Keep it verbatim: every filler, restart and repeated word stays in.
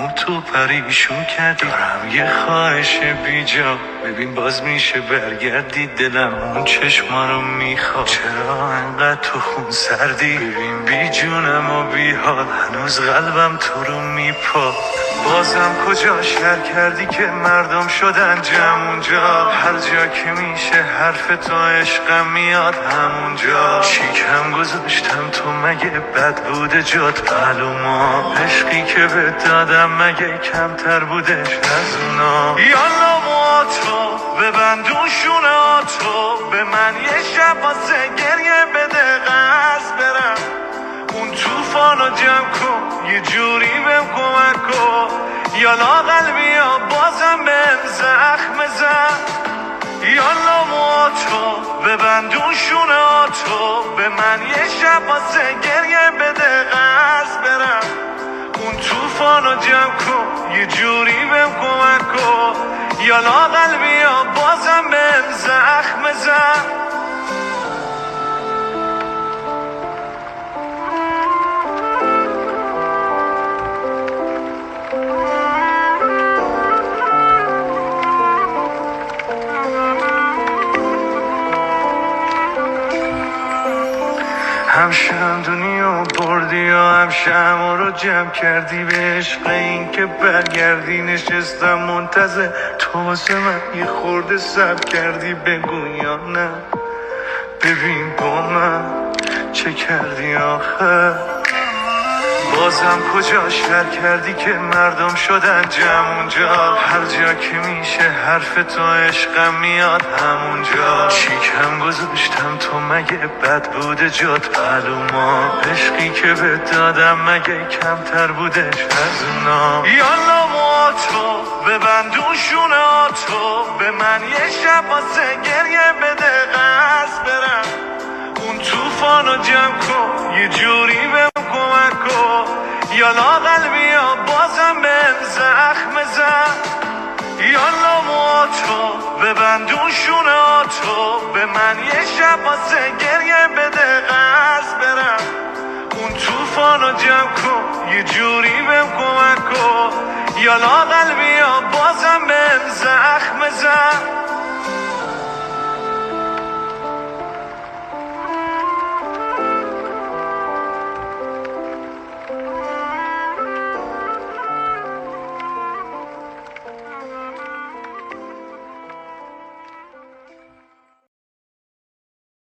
دلمو تو پریشون کردی. دارم یه خواهش بیجا، ببین باز میشه برگردی. دلم اون چشما رو میخواد، چرا انقدر تو خون سردی؟ ببین بی جونم و بی حال، هنوز قلبم تو رو میپاد. بازم کجا شر کردی که مردم شدن جمعونجا؟ هر جا که میشه حرف تو عشقم میاد همونجا. شیکم گذاشتم تو مگه بد بوده جات معلوما؟ عشقی که به دادم مگه کمتر بودش از اونا؟ یالا مواتو ببندون شوناتو، به من یه شب واسه گریه بده قصد برم. اون توفانو جمع کن یه جوری بهم کمک کن. یالا قلبی ها بازم بهم زخم زد. یالا مواتو ببندون شوناتو، به من یه شب واسه گریه بده قصد برم. اون توفانو جمع کن یه جوری بهم کمک کن. یالا قلبی ها بازم بهم زخم زد. همشم دنیا بردی یا همشم رو جمع کردی. به عشق این که برگردی نشستم منتظر تو واسه من یه خورده صبر کردی. بگو یا نه ببین با من چه کردی آخر؟ بازم کجا شر کردی که مردم شدن جمعونجا؟ هر جا که میشه حرف تو عشقم میاد همونجا. شیکم گذاشتم تو مگه بد بوده جات معلوما؟ عشقی که به دادم مگه کمتر بودش از اونا؟ یالا مواتو ببندون شوناتو، به من یه شب واسه گریه بده قصد برم. اون توفانو جمع کن یه جوری بهم کمک کن. یالا قلبی ها بازم بهم زخم زد. یالا مواتو ببندون شوناتو، به من یه شب واسه گریه بده قصد برم. اون توفانو جمع کن یه جوری بهم کمک کن. یالا قلبی ها بازم بهم زخم زد.